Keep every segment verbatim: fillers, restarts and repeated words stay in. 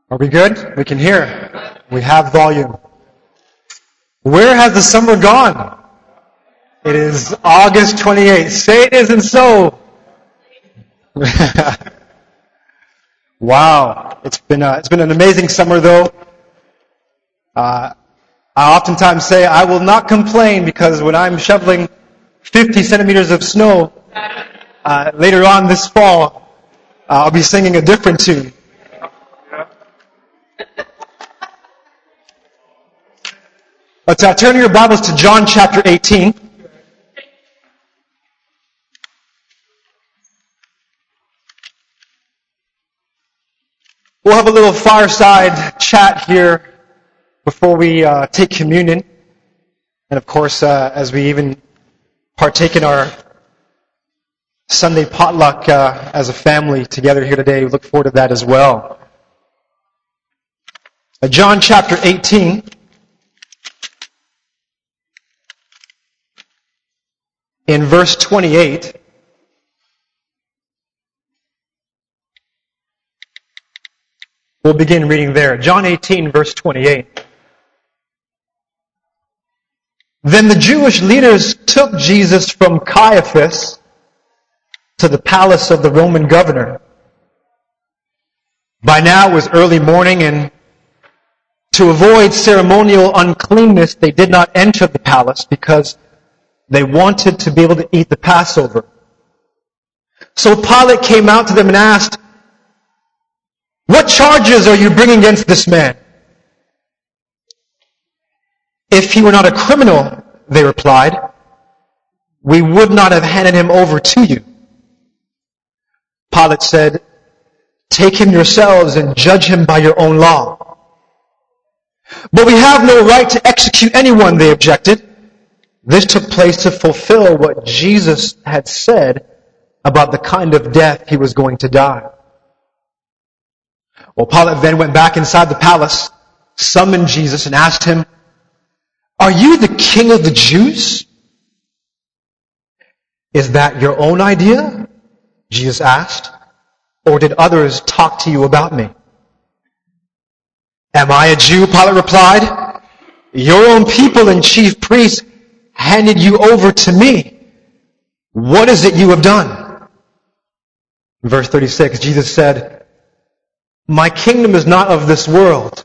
Are we good? We can hear. We have volume. Where has the summer gone? It is August twenty-eighth. Say it isn't so. Wow. It's been a, it's been an amazing summer though. Uh, I oftentimes say I will not complain because when I'm shoveling fifty centimeters of snow uh, later on this fall, uh, I'll be singing a different tune. Let's uh, turn your Bibles to John chapter eighteen. We'll have a little fireside chat here before we uh, take communion. And of course, uh, as we even partake in our Sunday potluck uh, as a family together here today, we look forward to that as well. Uh, John chapter eighteen. In verse twenty-eight, we'll begin reading there. John eighteen, verse twenty-eight. Then the Jewish leaders took Jesus from Caiaphas to the palace of the Roman governor. By now it was early morning, and to avoid ceremonial uncleanness, they did not enter the palace because they wanted to be able to eat the Passover. So Pilate came out to them and asked, "What charges are you bringing against this man?" "If he were not a criminal," they replied, "we would not have handed him over to you." Pilate said, "Take him yourselves and judge him by your own law." "But we have no right to execute anyone," they objected. This took place to fulfill what Jesus had said about the kind of death he was going to die. Well, Pilate then went back inside the palace, summoned Jesus, and asked him, "Are you the king of the Jews?" "Is that your own idea?" Jesus asked. "Or did others talk to you about me?" "Am I a Jew?" Pilate replied. "Your own people and chief priests handed you over to me. What is it you have done?" Verse thirty-six, Jesus said, "My kingdom is not of this world.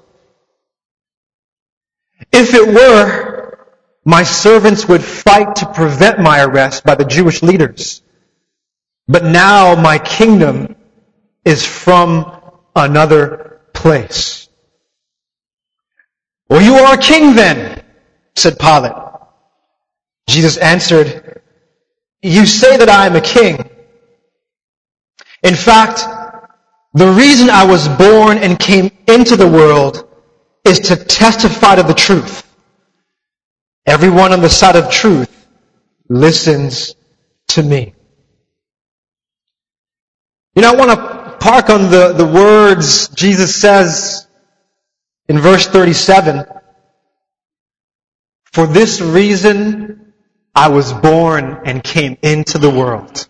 If it were, my servants would fight to prevent my arrest by the Jewish leaders. But now my kingdom is from another place." "Well, you are a king then," said Pilate. Jesus answered, "You say that I am a king. In fact, the reason I was born and came into the world is to testify to the truth. Everyone on the side of truth listens to me." You know, I want to park on the, the words Jesus says in verse thirty-seven. "For this reason I was born and came into the world."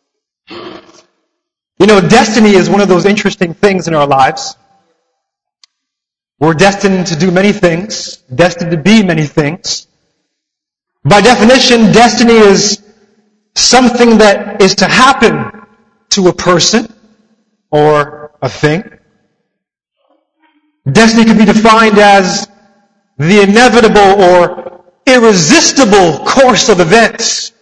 You know, destiny is one of those interesting things in our lives. We're destined to do many things, destined to be many things. By definition, destiny is something that is to happen to a person or a thing. Destiny can be defined as the inevitable or irresistible course of events.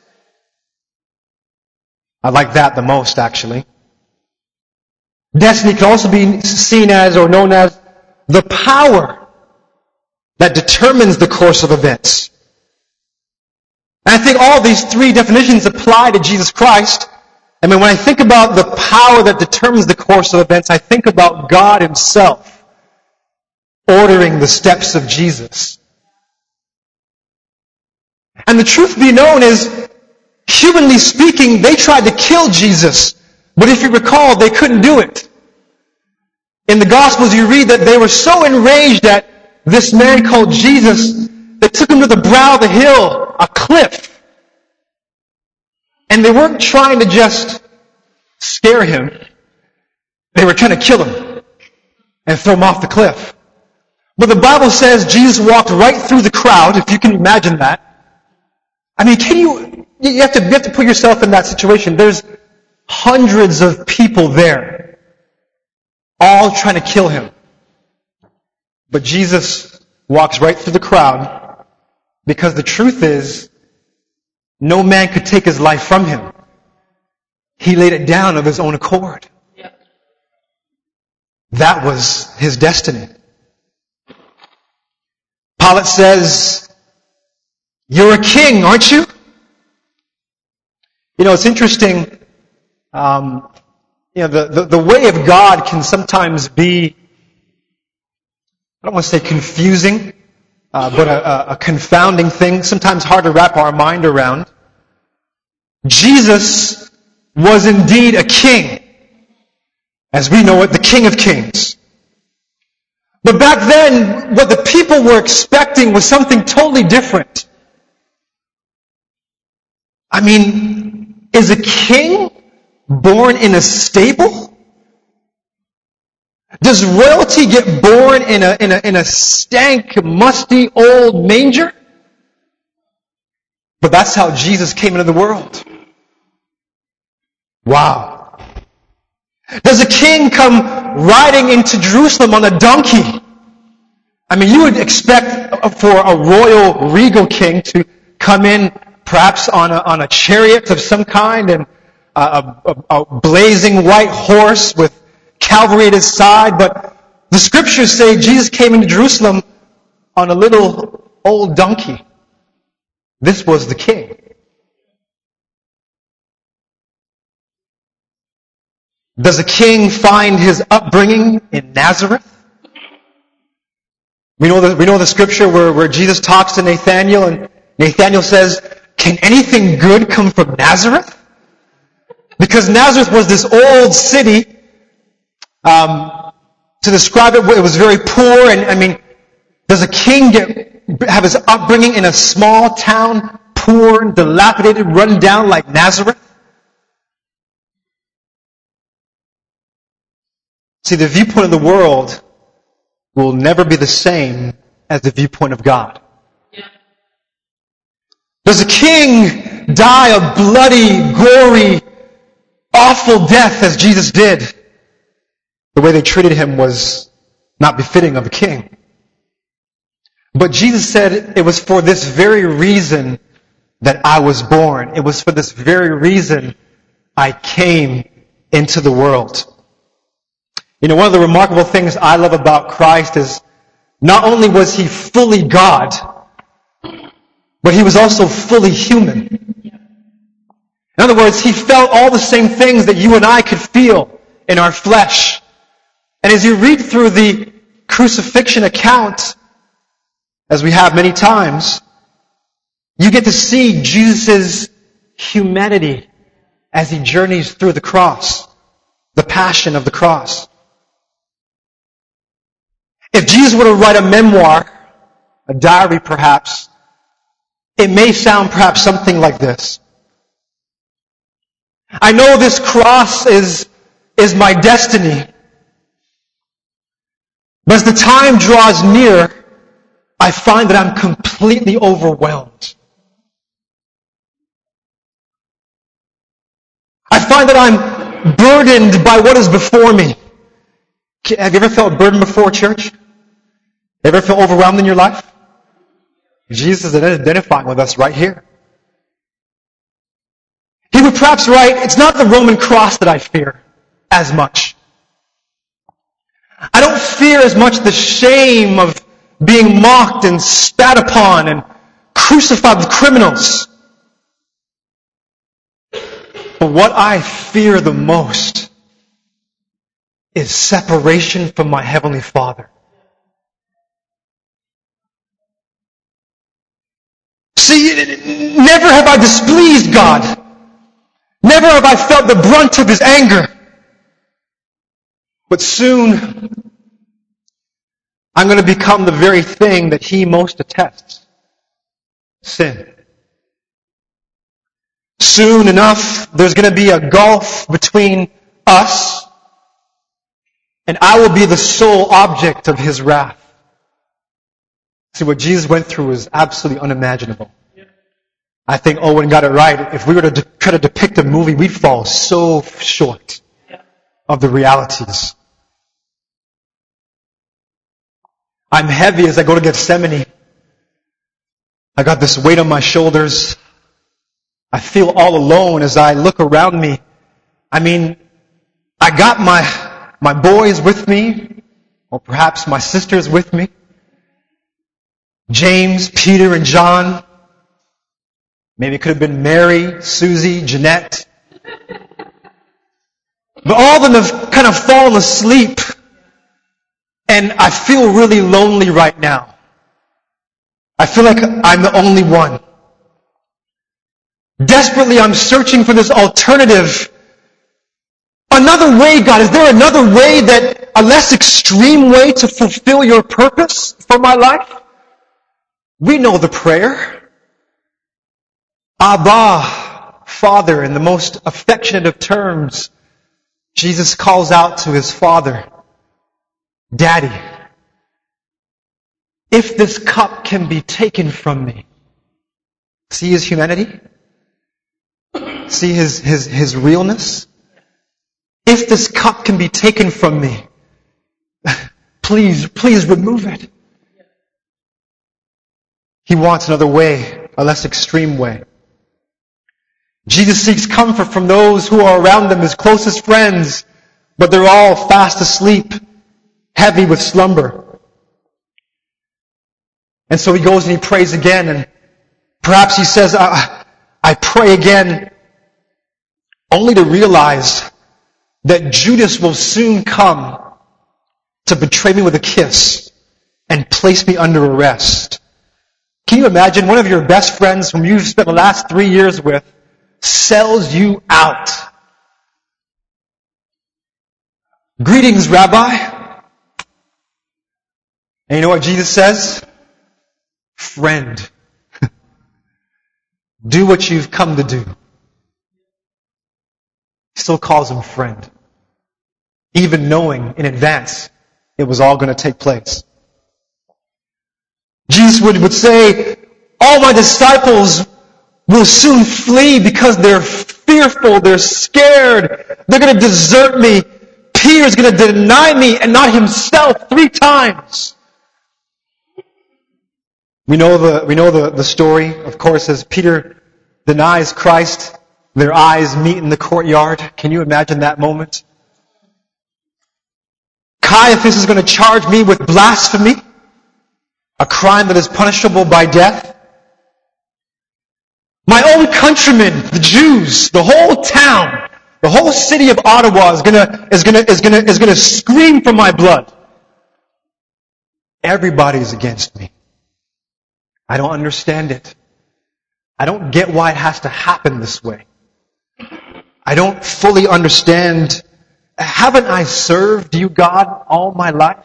I like that the most, actually. Destiny can also be seen as or known as the power that determines the course of events. And I think all these three definitions apply to Jesus Christ. I mean, when I think about the power that determines the course of events, I think about God Himself ordering the steps of Jesus. And the truth be known is, humanly speaking, they tried to kill Jesus. But if you recall, they couldn't do it. In the Gospels you read that they were so enraged at this man called Jesus, they took him to the brow of the hill, a cliff. And they weren't trying to just scare him. They were trying to kill him. and throw him off the cliff. But the Bible says Jesus walked right through the crowd, if you can imagine that. I mean, can you, you have to, you have to put yourself in that situation. There's hundreds of people there, all trying to kill him. But Jesus walks right through the crowd, because the truth is, no man could take his life from him. He laid it down of his own accord. That was his destiny. Pilate says, "You're a king, aren't you?" You know, it's interesting. Um, you know, the, the, the way of God can sometimes be, I don't want to say confusing, uh, but a, a confounding thing, sometimes hard to wrap our mind around. Jesus was indeed a king, as we know it, the King of Kings. But back then, what the people were expecting was something totally different. I mean, is a king born in a stable? Does royalty get born in a, in a, in a stank, musty, old manger? But that's how Jesus came into the world. Wow. Does a king come riding into Jerusalem on a donkey? I mean, you would expect for a royal, regal king to come in perhaps on a, on a chariot of some kind and a, a, a blazing white horse with cavalry at his side. But the scriptures say Jesus came into Jerusalem on a little old donkey. This was the king. Does a king find his upbringing in Nazareth? We know the, we know the scripture where, where Jesus talks to Nathanael, and Nathanael says, "Can anything good come from Nazareth?" Because Nazareth was this old city. Um, to describe it, it was very poor, and I mean, does a king get have his upbringing in a small town, poor, dilapidated, run down like Nazareth? See, the viewpoint of the world will never be the same as the viewpoint of God. Yeah. Does a king die a bloody, gory, awful death as Jesus did? The way they treated him was not befitting of a king. But Jesus said it was for this very reason that I was born. It was for this very reason I came into the world. You know, one of the remarkable things I love about Christ is not only was he fully God, but he was also fully human. In other words, he felt all the same things that you and I could feel in our flesh. And as you read through the crucifixion account, as we have many times, you get to see Jesus' humanity as he journeys through the cross, the passion of the cross. If Jesus were to write a memoir, a diary perhaps, it may sound perhaps something like this. I know this cross is, is my destiny. But as the time draws near, I find that I'm completely overwhelmed. I find that I'm burdened by what is before me. Have you ever felt burdened before, church? Ever feel overwhelmed in your life? Jesus is identifying with us right here. He would perhaps write, it's not the Roman cross that I fear as much. I don't fear as much the shame of being mocked and spat upon and crucified with criminals. But what I fear the most is separation from my Heavenly Father. See, never have I displeased God. Never have I felt the brunt of His anger. But soon, I'm going to become the very thing that He most detests. Sin. Soon enough, there's going to be a gulf between us and I will be the sole object of his wrath. See, what Jesus went through was absolutely unimaginable. I think Owen got it right. If we were to de- try to depict a movie, we'd fall so short of the realities. I'm heavy as I go to Gethsemane. I got this weight on my shoulders. I feel all alone as I look around me. I mean, I got my, my boys with me, or perhaps my sisters with me. James, Peter, and John. Maybe it could have been Mary, Susie, Jeanette. But all of them have kind of fallen asleep. And I feel really lonely right now. I feel like I'm the only one. Desperately, I'm searching for this alternative. Another way, God, is there another way, that a less extreme way to fulfill your purpose for my life? We know the prayer. Abba, Father, in the most affectionate of terms, Jesus calls out to his Father, Daddy, if this cup can be taken from me. See his humanity? See his, his, his realness? If this cup can be taken from me, please, please remove it. He wants another way, a less extreme way. Jesus seeks comfort from those who are around him, his closest friends, but they're all fast asleep, heavy with slumber. And so he goes and he prays again, and perhaps he says, I, I pray again, only to realize that Judas will soon come to betray me with a kiss and place me under arrest. Can you imagine one of your best friends whom you've spent the last three years with sells you out? Greetings, Rabbi. And you know what Jesus says? Friend, do what you've come to do. He still calls him friend, even knowing in advance it was all going to take place. Jesus would, would say, all my disciples will soon flee because they're fearful, they're scared, they're going to desert me. Peter's going to deny me and not himself three times. We know the, we know the, the story, of course, as Peter denies Christ, their eyes meet in the courtyard. Can you imagine that moment? Caiaphas is going to charge me with blasphemy, a crime that is punishable by death. My own countrymen, the Jews, the whole town, the whole city of Ottawa is gonna, is gonna, is gonna, is gonna scream for my blood. Everybody's against me. I don't understand it. I don't get why it has to happen this way. I don't fully understand. Haven't I served you, God, all my life?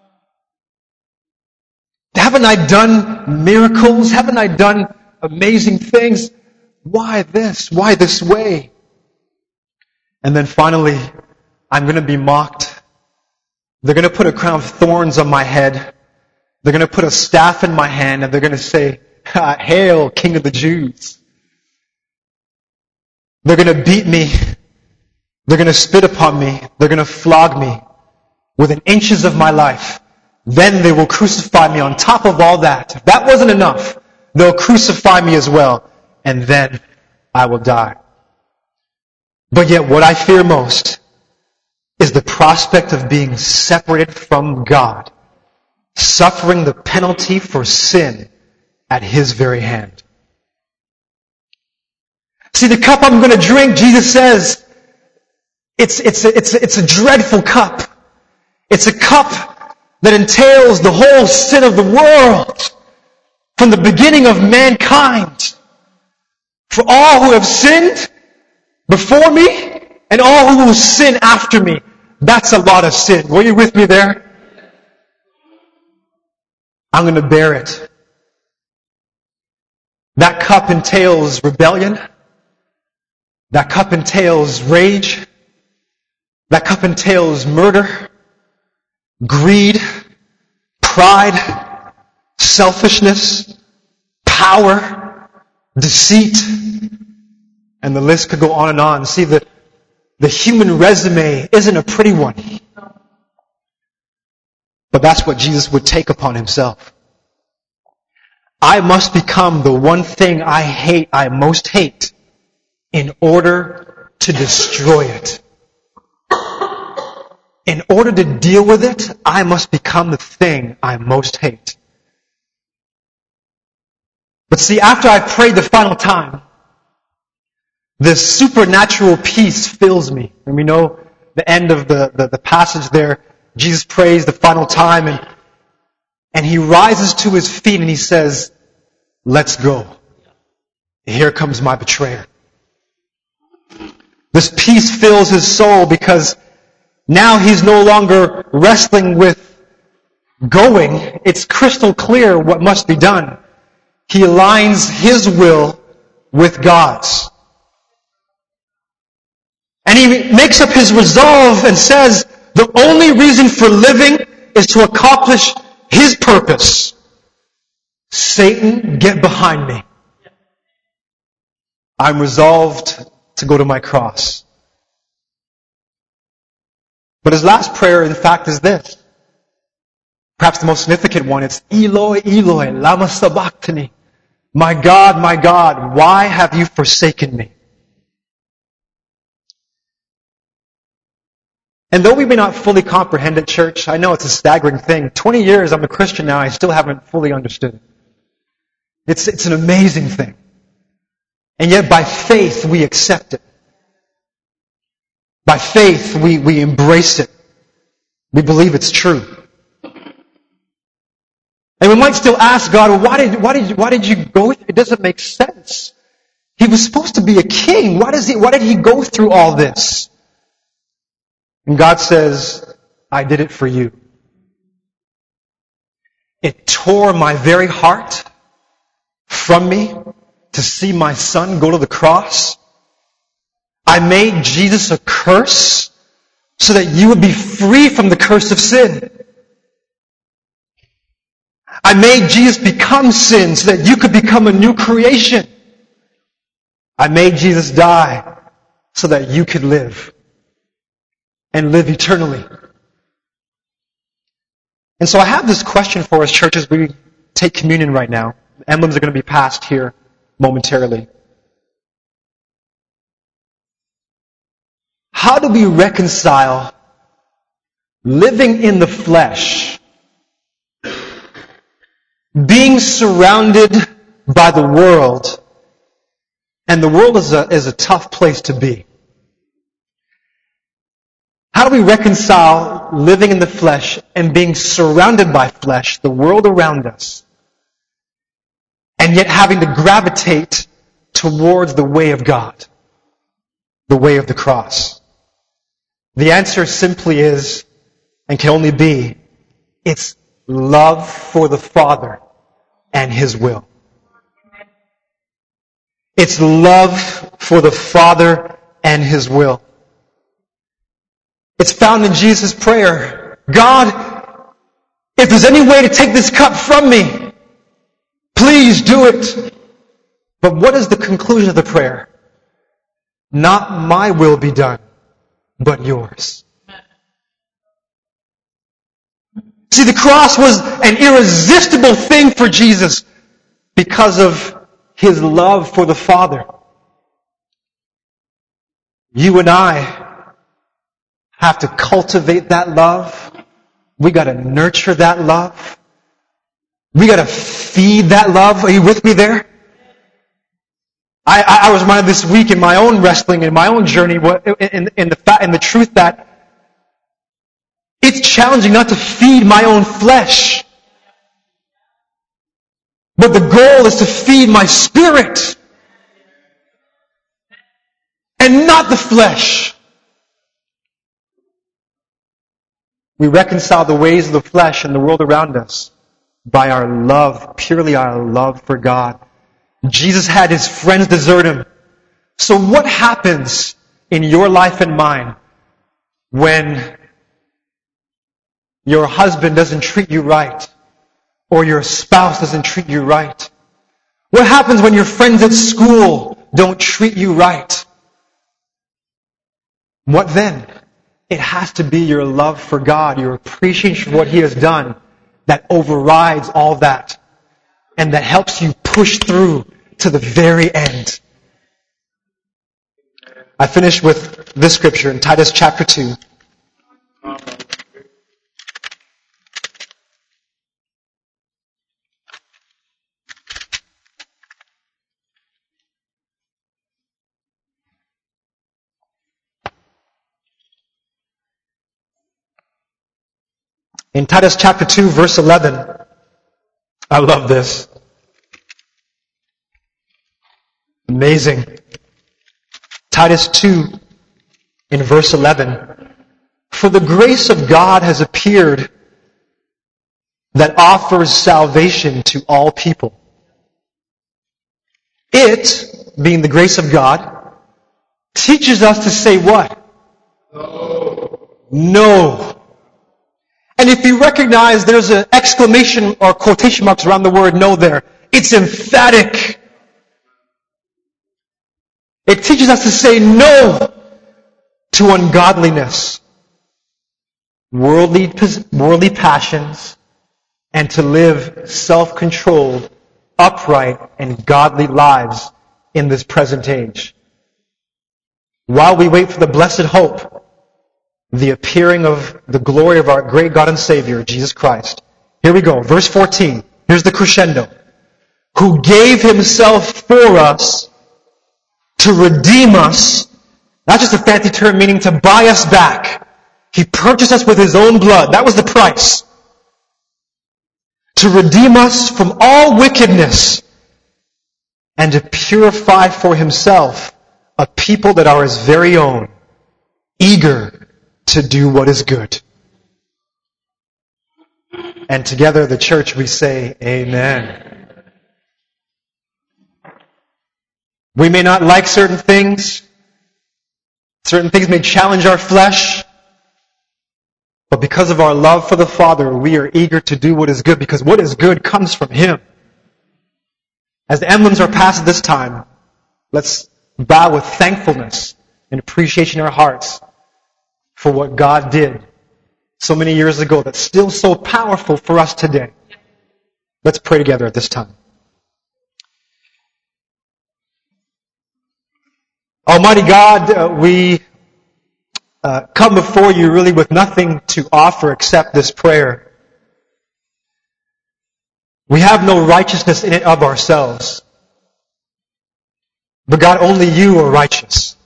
Haven't I done miracles? Haven't I done amazing things? Why this? Why this way? And then finally, I'm going to be mocked. They're going to put a crown of thorns on my head. They're going to put a staff in my hand, and they're going to say, Hail, King of the Jews. They're going to beat me. They're going to spit upon me. They're going to flog me within inches of my life. Then they will crucify me on top of all that. If that wasn't enough, they'll crucify me as well. And then I will die. But yet what I fear most is the prospect of being separated from God, suffering the penalty for sin at His very hand. See, the cup I'm going to drink, Jesus says, it's, it's, a, it's, a, it's a dreadful cup. It's a cup that entails the whole sin of the world from the beginning of mankind. For all who have sinned before me and all who will sin after me. That's a lot of sin. Were you with me there? I'm going to bear it. That cup entails rebellion. That cup entails rage. That cup entails murder. greed, pride, selfishness, power, deceit, and the list could go on and on. See, the, the human resume isn't a pretty one. But that's what Jesus would take upon himself. I must become the one thing I hate, I most hate, in order to destroy it. In order to deal with it, I must become the thing I most hate. But see, after I prayed the final time, this supernatural peace fills me. And we know the end of the, the, the passage there. Jesus prays the final time, and, and he rises to his feet and he says, let's go. Here comes my betrayer. This peace fills his soul because now he's no longer wrestling with going. It's crystal clear what must be done. He aligns his will with God's. And he makes up his resolve and says, the only reason for living is to accomplish his purpose. Satan, get behind me. I'm resolved to go to my cross. But his last prayer, in fact, is this. Perhaps the most significant one. It's Eloi, Eloi, lama sabachthani. My God, my God, why have you forsaken me? And though we may not fully comprehend it, church, I know it's a staggering thing. Twenty years I'm a Christian now, I still haven't fully understood it. It's, it's an amazing thing. And yet by faith we accept it. By faith we, we embrace it. We believe it's true. And we might still ask God, well, why did, why did, why did you go? It doesn't make sense. He was supposed to be a king. Why does he, why did he go through all this? And God says, I did it for you. It tore my very heart from me to see my son go to the cross. I made Jesus a curse so that you would be free from the curse of sin. I made Jesus become sin so that you could become a new creation. I made Jesus die so that you could live and live eternally. And so I have this question for us, church, as we take communion right now. The emblems are going to be passed here momentarily. How do we reconcile living in the flesh, being surrounded by the world, and the world is a, is a tough place to be? How do we reconcile living in the flesh and being surrounded by flesh, the world around us, and yet having to gravitate towards the way of God, the way of the cross? The answer simply is, and can only be, it's love for the Father and His will. It's love for the Father and His will. It's found in Jesus' prayer. God, if there's any way to take this cup from me, please do it. But what is the conclusion of the prayer? Not my will be done, but yours. See, the cross was an irresistible thing for Jesus because of His love for the Father. You and I have to cultivate that love. We got to nurture that love. We got to feed that love. Are you with me there? I, I, I was reminded this week in my own wrestling, in my own journey, in, in, the, fact, in the truth that it's challenging not to feed my own flesh. But the goal is to feed my spirit. And not the flesh. We reconcile the ways of the flesh and the world around us by our love, purely our love for God. Jesus had His friends desert Him. So what happens in your life and mine when your husband doesn't treat you right, or your spouse doesn't treat you right? What happens when your friends at school don't treat you right? What then? It has to be your love for God, your appreciation for what He has done, that overrides all that, and that helps you push through to the very end. I finish with this scripture in Titus chapter two. In Titus chapter two, verse eleven, I love this. Amazing. Titus two, in verse eleven, for the grace of God has appeared that offers salvation to all people. It, being the grace of God, teaches us to say what? No. No. And if you recognize there's an exclamation or quotation marks around the word no there, it's emphatic. It teaches us to say no to ungodliness, worldly, worldly passions, and to live self-controlled, upright, and godly lives in this present age. While we wait for the blessed hope, the appearing of the glory of our great God and Savior, Jesus Christ. Here we go. Verse fourteen. Here's the crescendo. Who gave Himself for us to redeem us. Not just a fancy term meaning to buy us back. He purchased us with His own blood. That was the price. To redeem us from all wickedness and to purify for Himself a people that are His very own, eager to do what is good. And together, the church, we say, Amen. We may not like certain things. Certain things may challenge our flesh. But because of our love for the Father, we are eager to do what is good, because what is good comes from Him. As the emblems are passed at this time, let's bow with thankfulness and appreciation in our hearts for what God did so many years ago that's still so powerful for us today. Let's pray together at this time. Almighty God, uh, we uh, come before you really with nothing to offer except this prayer. We have no righteousness in it of ourselves. But God, only you are righteous.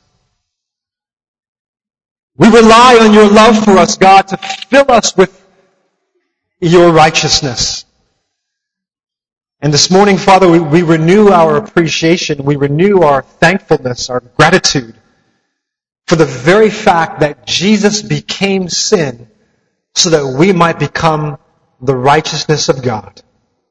We rely on your love for us, God, to fill us with your righteousness. And this morning, Father, we, we renew our appreciation, we renew our thankfulness, our gratitude for the very fact that Jesus became sin so that we might become the righteousness of God.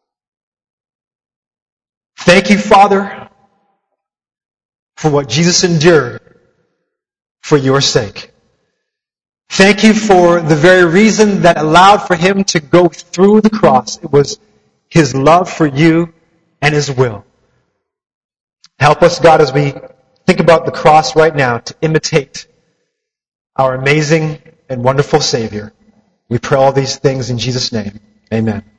Thank you, Father, for what Jesus endured for your sake. Thank you for the very reason that allowed for Him to go through the cross. It was His love for you and His will. Help us, God, as we think about the cross right now, to imitate our amazing and wonderful Savior. We pray all these things in Jesus' name. Amen.